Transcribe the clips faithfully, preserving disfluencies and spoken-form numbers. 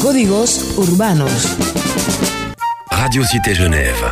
Códigos urbanos. Radio Cité Genève.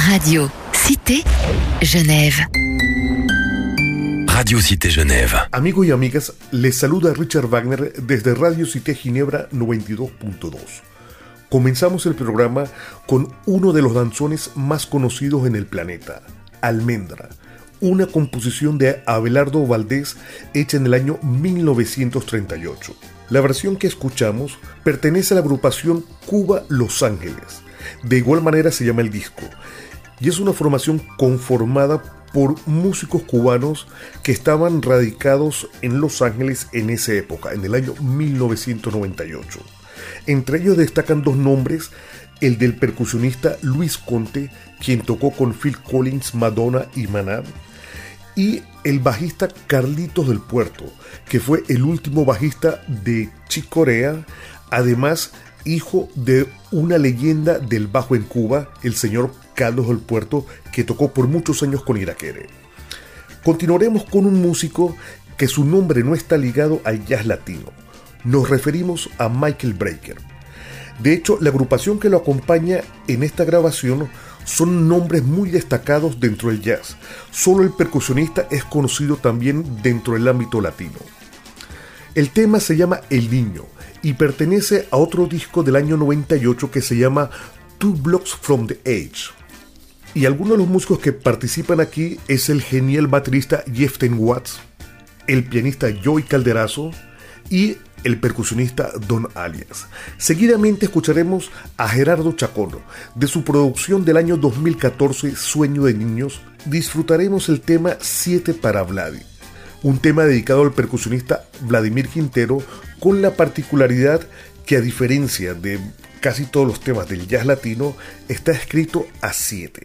Radio Cité Genève. Radio Cité Genève. Amigos y amigas, les saluda Richard Wagner desde Radio Cité Ginebra noventa y dos punto dos. Comenzamos el programa con uno de los danzones más conocidos en el planeta, Almendra, una composición de Abelardo Valdés hecha en el año mil novecientos treinta y ocho. La versión que escuchamos pertenece a la agrupación Cuba Los Ángeles. De igual manera se llama el disco, y es una formación conformada por músicos cubanos que estaban radicados en Los Ángeles en esa época, en el año mil novecientos noventa y ocho. Entre ellos destacan dos nombres, el del percusionista Luis Conte, quien tocó con Phil Collins, Madonna y Maná, y el bajista Carlitos del Puerto, que fue el último bajista de Chick Corea, además hijo de una leyenda del bajo en Cuba, el señor Carlos del Puerto, que tocó por muchos años con Irakere. Continuaremos con un músico que su nombre no está ligado al jazz latino. Nos referimos a Michael Brecker. De hecho, la agrupación que lo acompaña en esta grabación son nombres muy destacados dentro del jazz. Solo el percusionista es conocido también dentro del ámbito latino. El tema se llama El Niño y pertenece a otro disco del año noventa y ocho que se llama Two Blocks from the Edge. Y algunos de los músicos que participan aquí es el genial baterista Jeften Watts, el pianista Joey Calderazo y el percusionista Don Alias. Seguidamente escucharemos a Gerardo Chacón. De su producción del año dos mil catorce, Sueño de Niños, disfrutaremos el tema Siete para Vladi, un tema dedicado al percusionista Vladimir Quintero, con la particularidad que, a diferencia de casi todos los temas del jazz latino, está escrito a siete.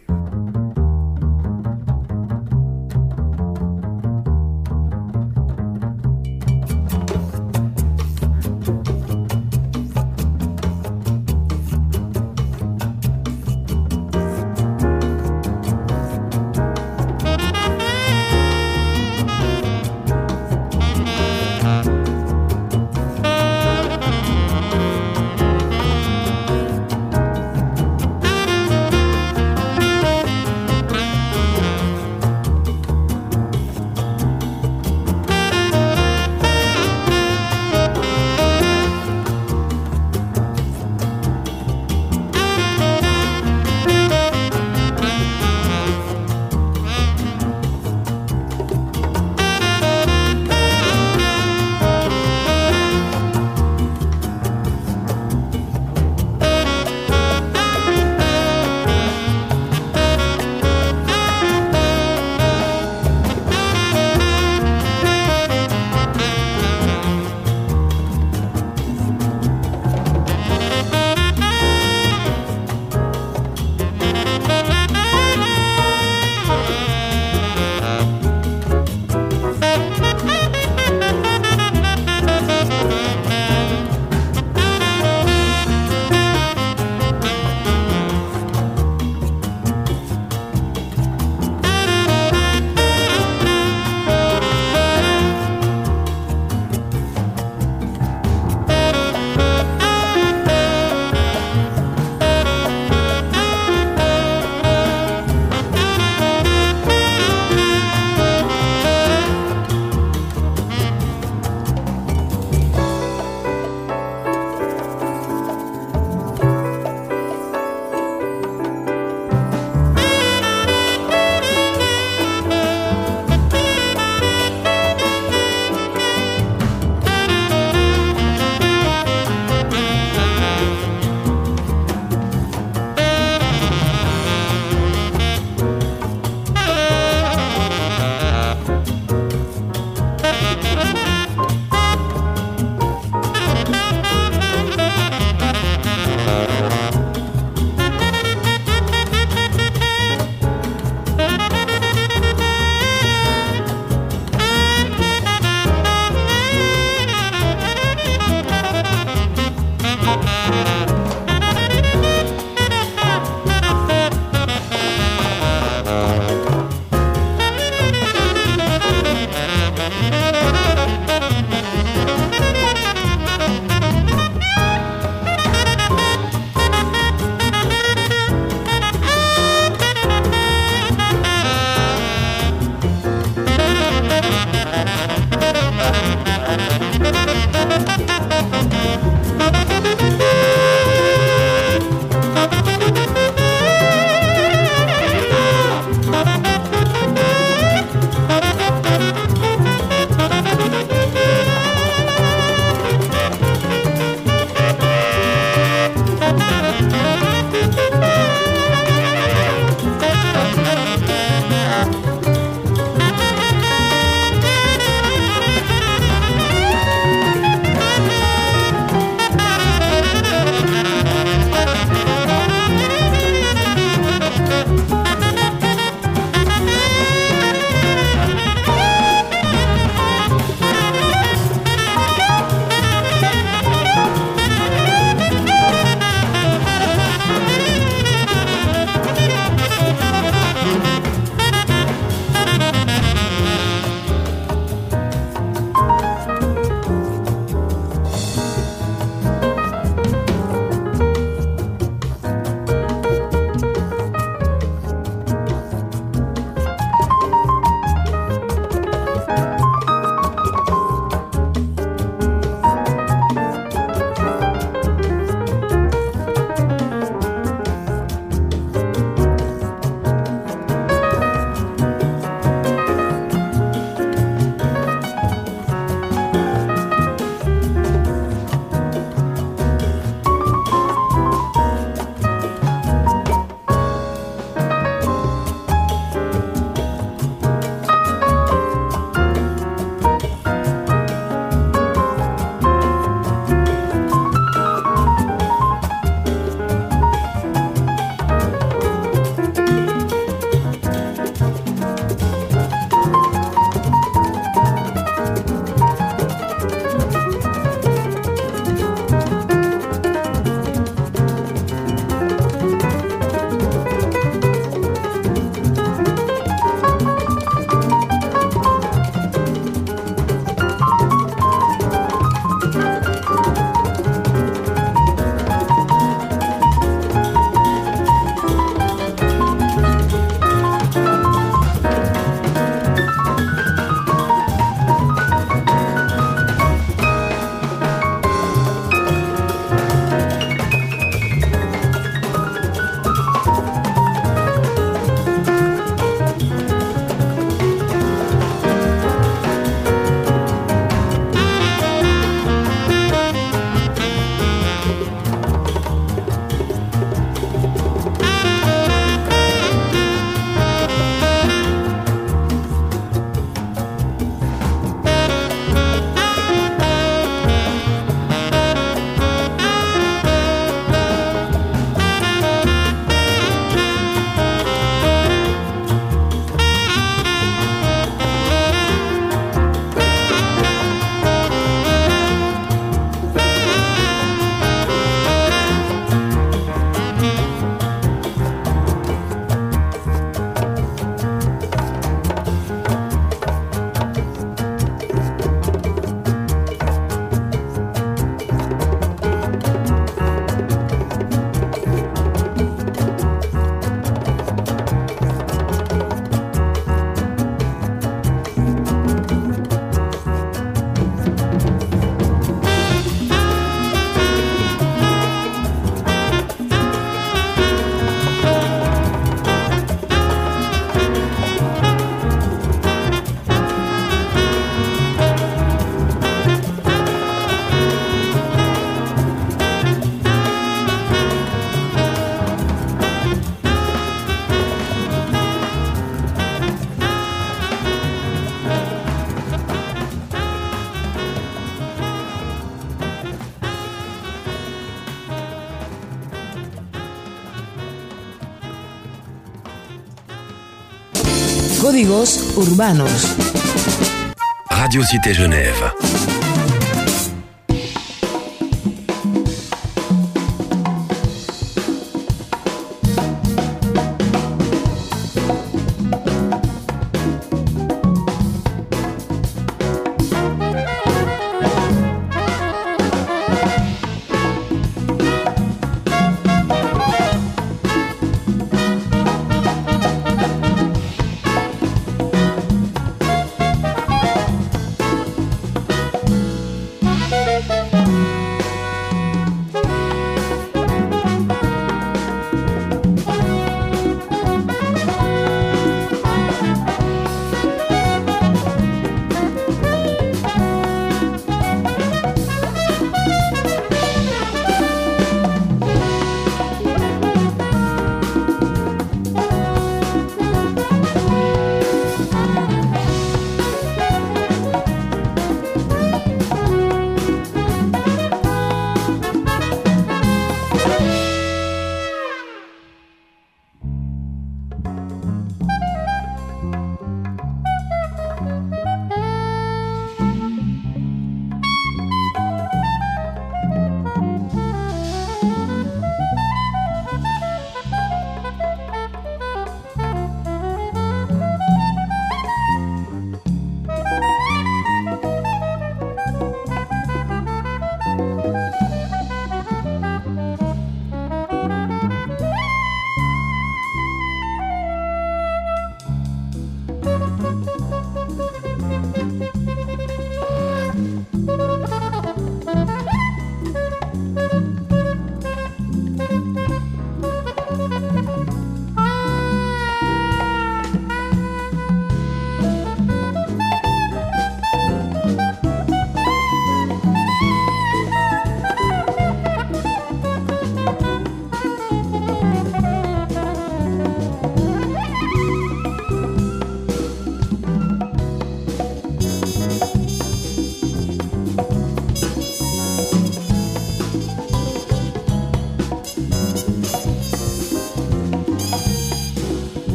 Códigos urbanos. Radio Cité Genève.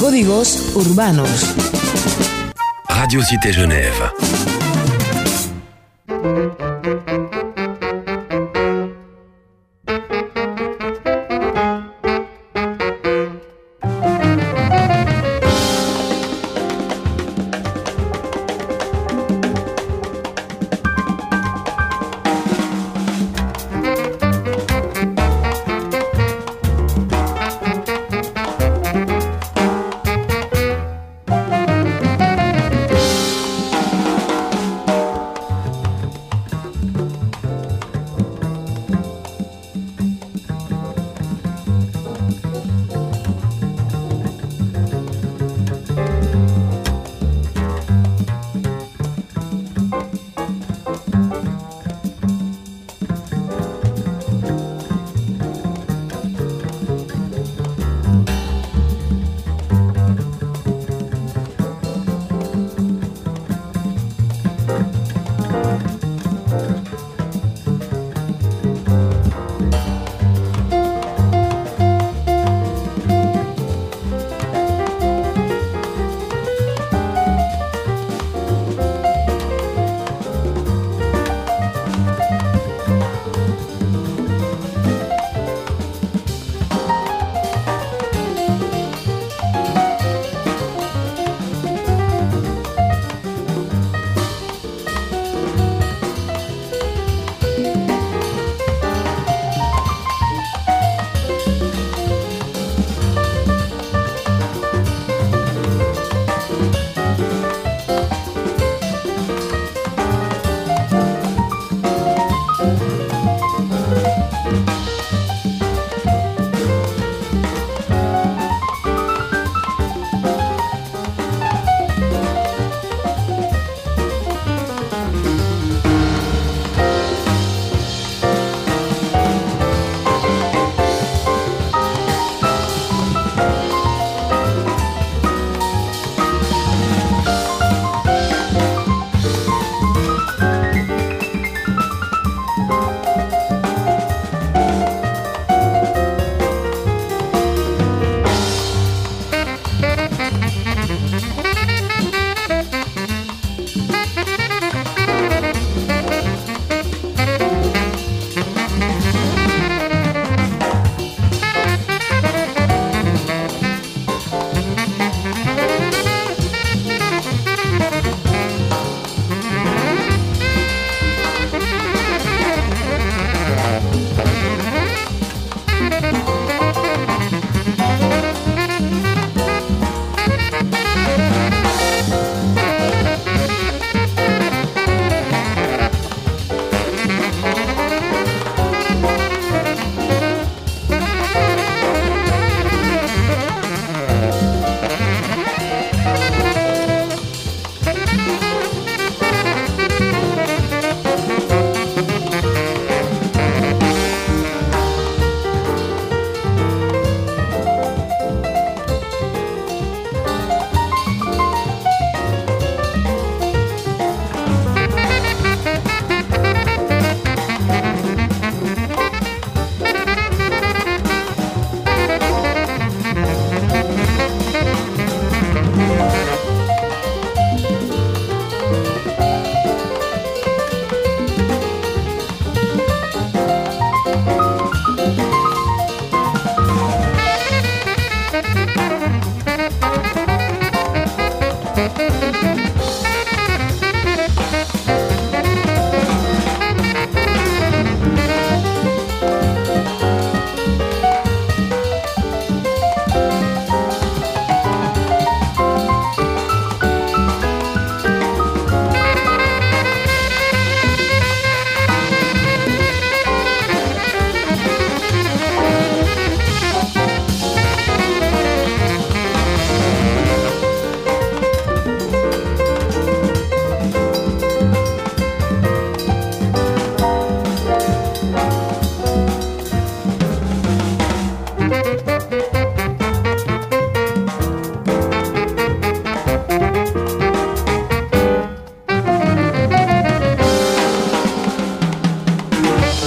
Códigos urbanos. Radio Cité Genève.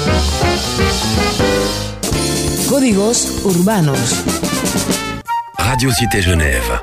Códigos urbanos. Radio Cité Genève.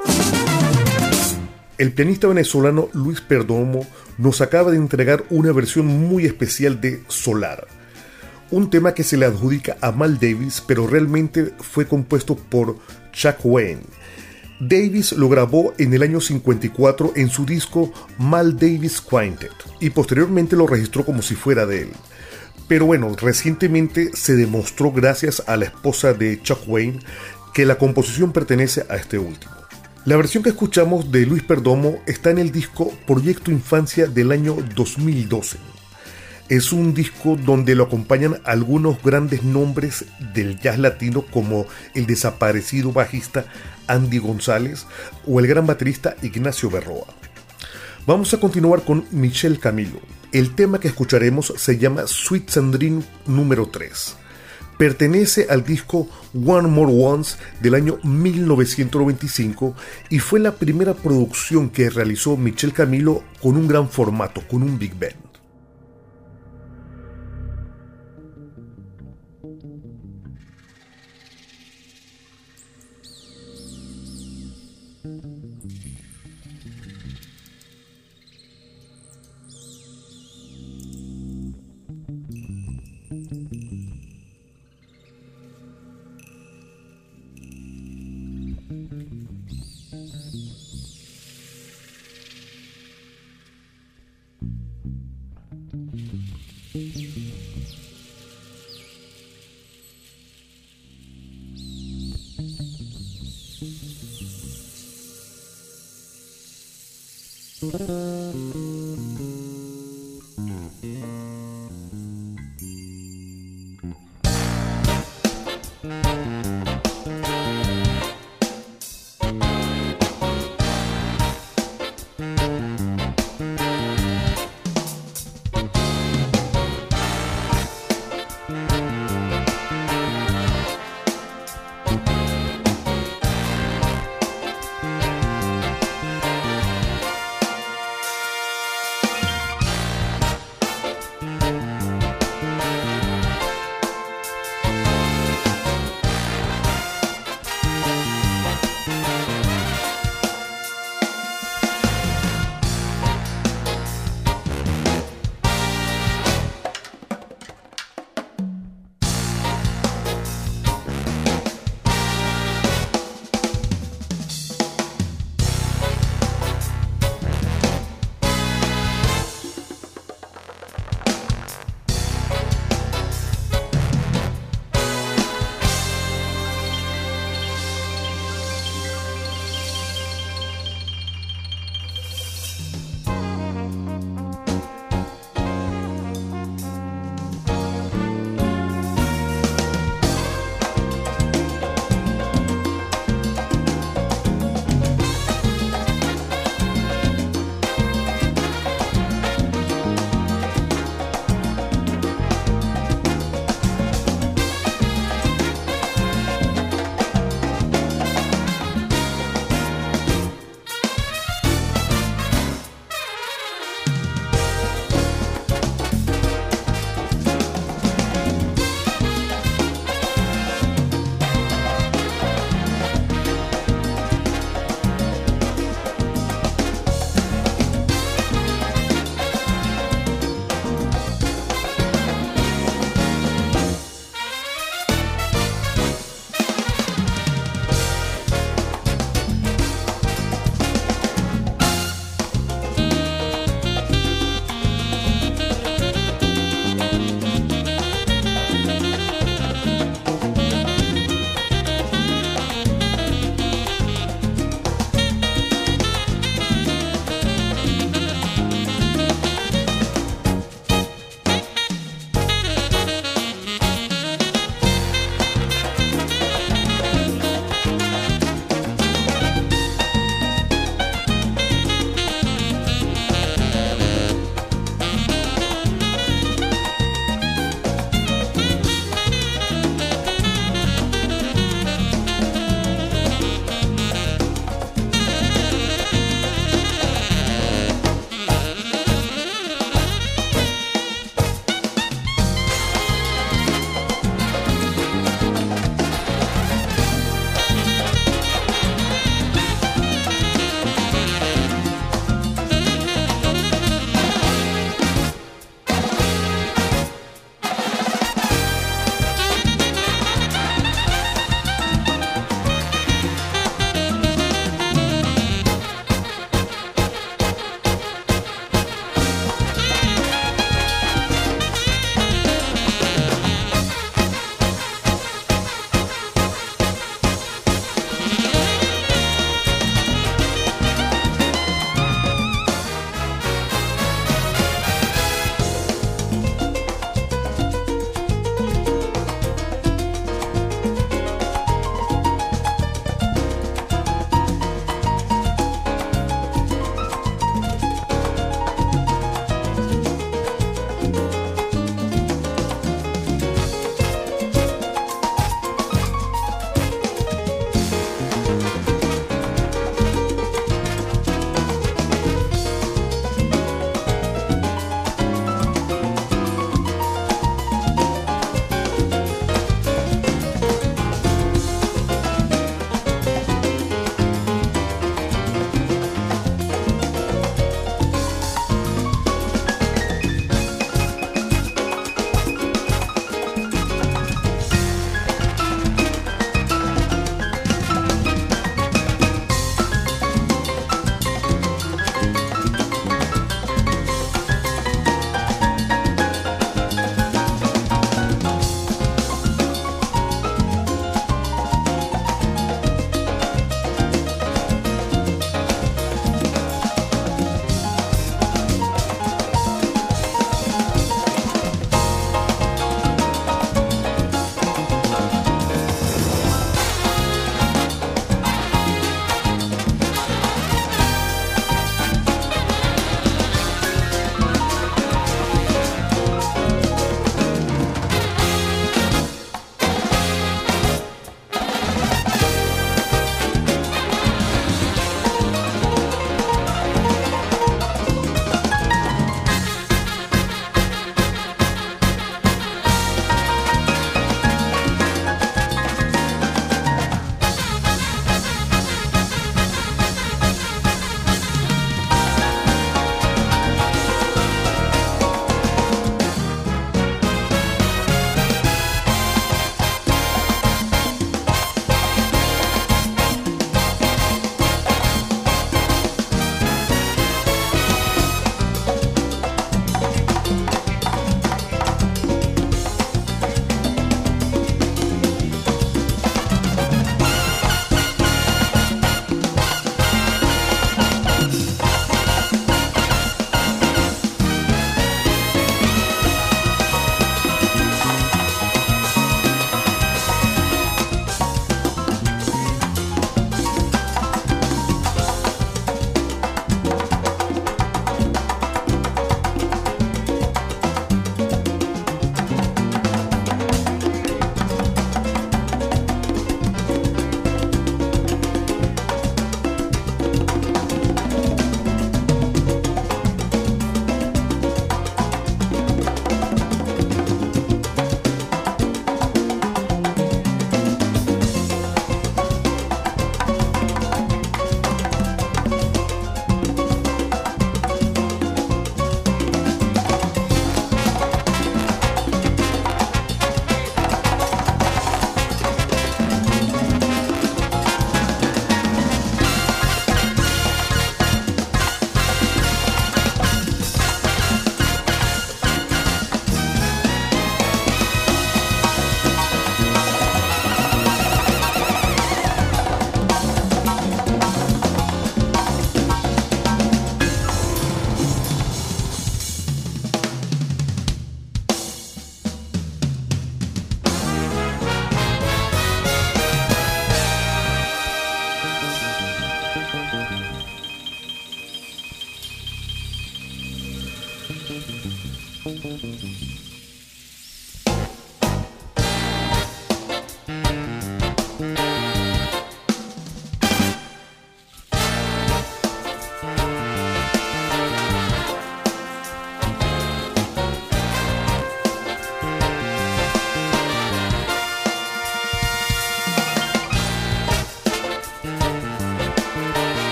El pianista venezolano Luis Perdomo nos acaba de entregar una versión muy especial de Solar, un tema que se le adjudica a Mal Davis, pero realmente fue compuesto por Chuck Wayne. Davis lo grabó en el año cincuenta y cuatro en su disco Mal Davis Quintet y posteriormente lo registró como si fuera de él. Pero bueno, recientemente se demostró gracias a la esposa de Chuck Wayne que la composición pertenece a este último. La versión que escuchamos de Luis Perdomo está en el disco Proyecto Infancia del año dos mil doce. Es un disco donde lo acompañan algunos grandes nombres del jazz latino como el desaparecido bajista Andy González o el gran baterista Ignacio Berroa. Vamos a continuar con Michel Camilo. El tema que escucharemos se llama Sweet Sandrine número tres. Pertenece al disco One More Once del año mil novecientos noventa y cinco y fue la primera producción que realizó Michel Camilo con un gran formato, con un big band.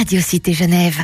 Radio Cité Genève.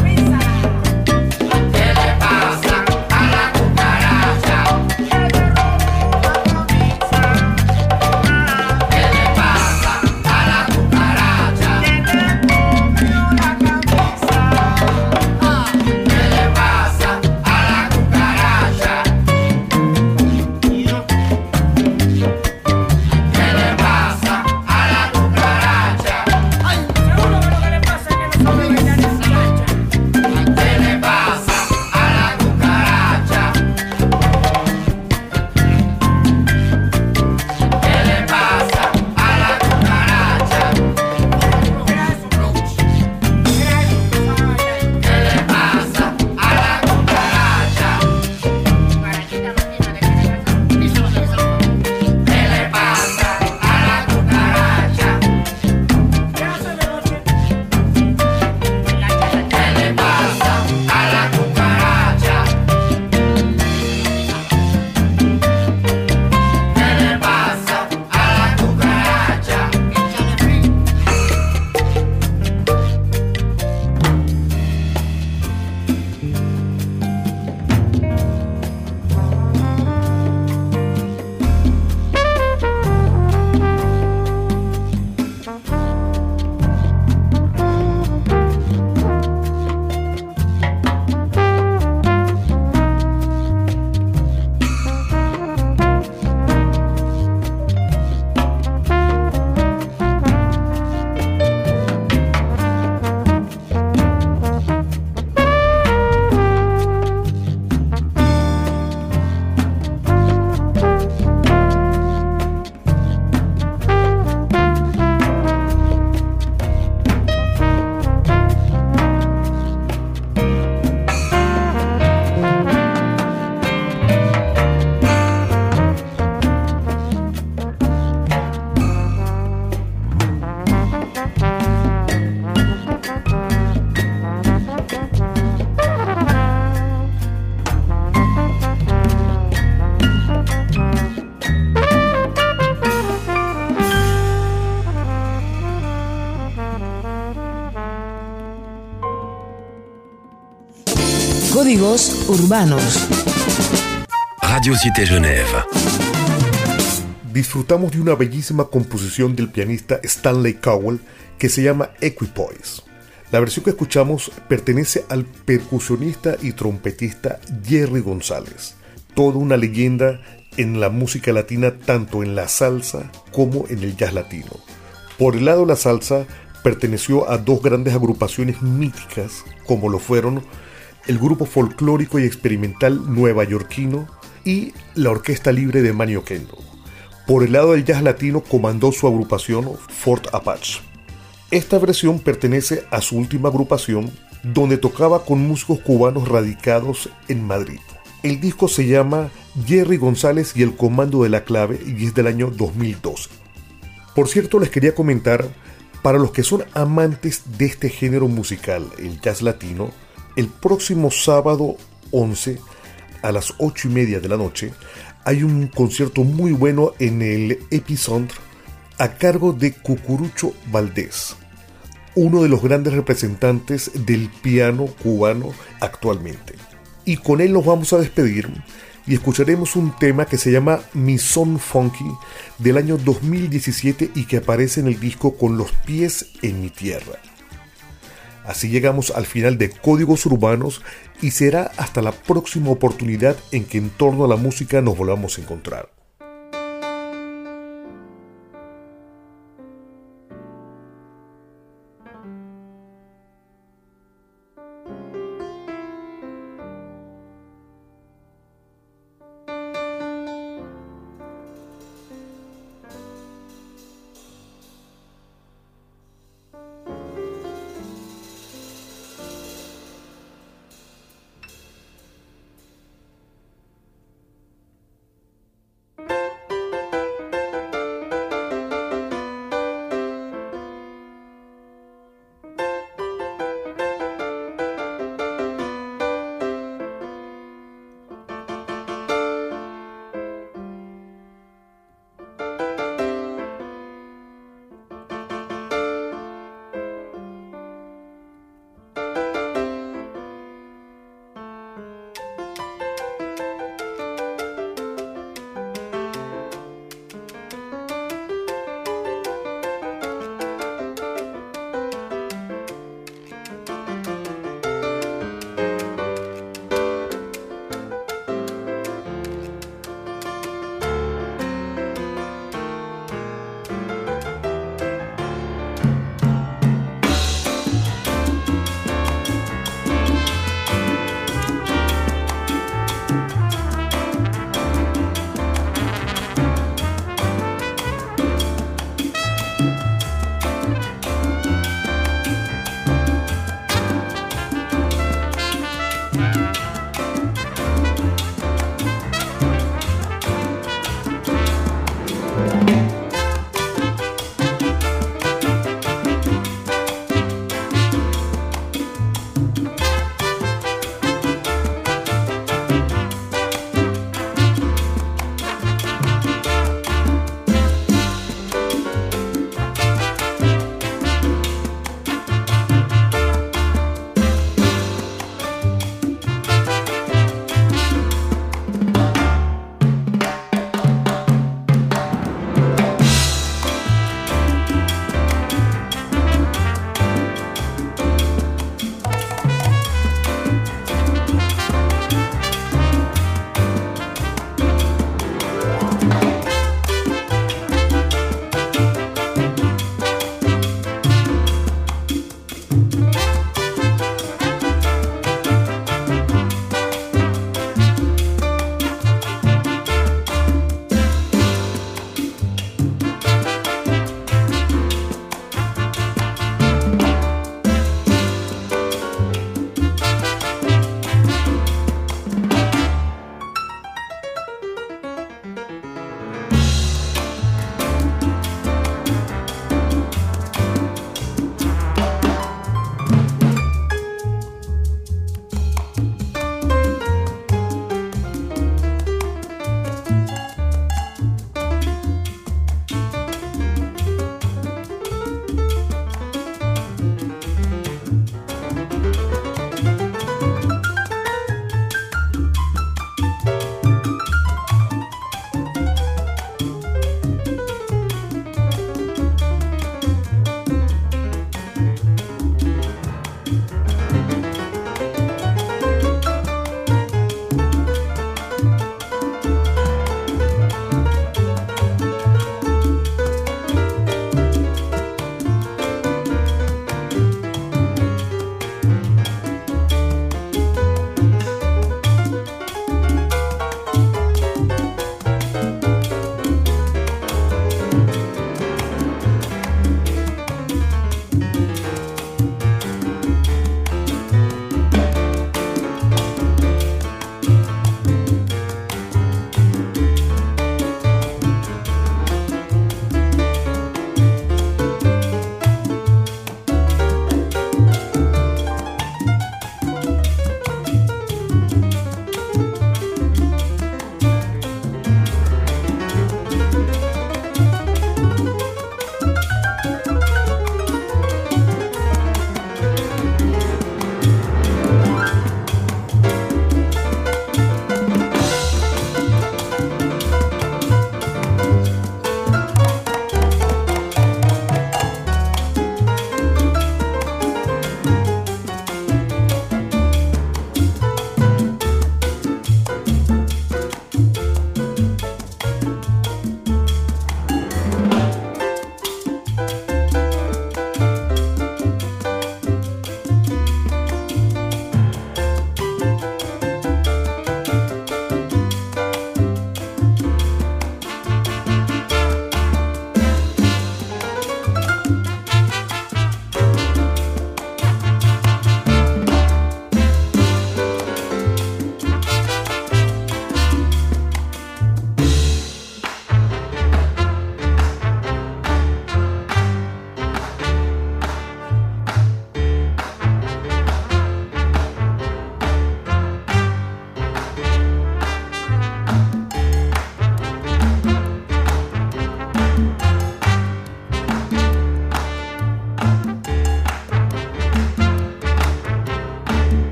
¿Qué le pasa a la cucaracha? Códigos urbanos. Radio Cité Genève. Disfrutamos de una bellísima composición del pianista Stanley Cowell que se llama Equipoise. La versión que escuchamos pertenece al percusionista y trompetista Jerry González, toda una leyenda en la música latina, tanto en la salsa como en el jazz latino. Por el lado de la salsa, perteneció a dos grandes agrupaciones míticas, como lo fueron el grupo folclórico y experimental nuevayorquino y la Orquesta Libre de Manny Oquendo. Por el lado del jazz latino, comandó su agrupación Fort Apache. Esta versión pertenece a su última agrupación, donde tocaba con músicos cubanos radicados en Madrid. El disco se llama Jerry González y el Comando de la Clave y es del año dos mil doce. Por cierto, les quería comentar, para los que son amantes de este género musical, el jazz latino, el próximo sábado once a las ocho y media de la noche hay un concierto muy bueno en el Epicentre a cargo de Cucurucho Valdés, uno de los grandes representantes del piano cubano actualmente. Y con él nos vamos a despedir y escucharemos un tema que se llama Mi Son Funky del año dos mil diecisiete y que aparece en el disco Con los pies en mi tierra. Así llegamos al final de Códigos Urbanos y será hasta la próxima oportunidad en que en torno a la música nos volvamos a encontrar.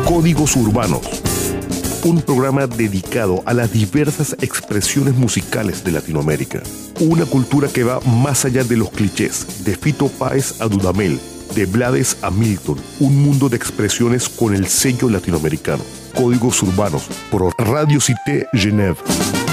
Códigos Urbanos, un programa dedicado a las diversas expresiones musicales de Latinoamérica. Una cultura que va más allá de los clichés, de Fito Páez a Dudamel, de Blades a Milton, un mundo de expresiones con el sello latinoamericano. Códigos Urbanos, por Radio Cité Genève.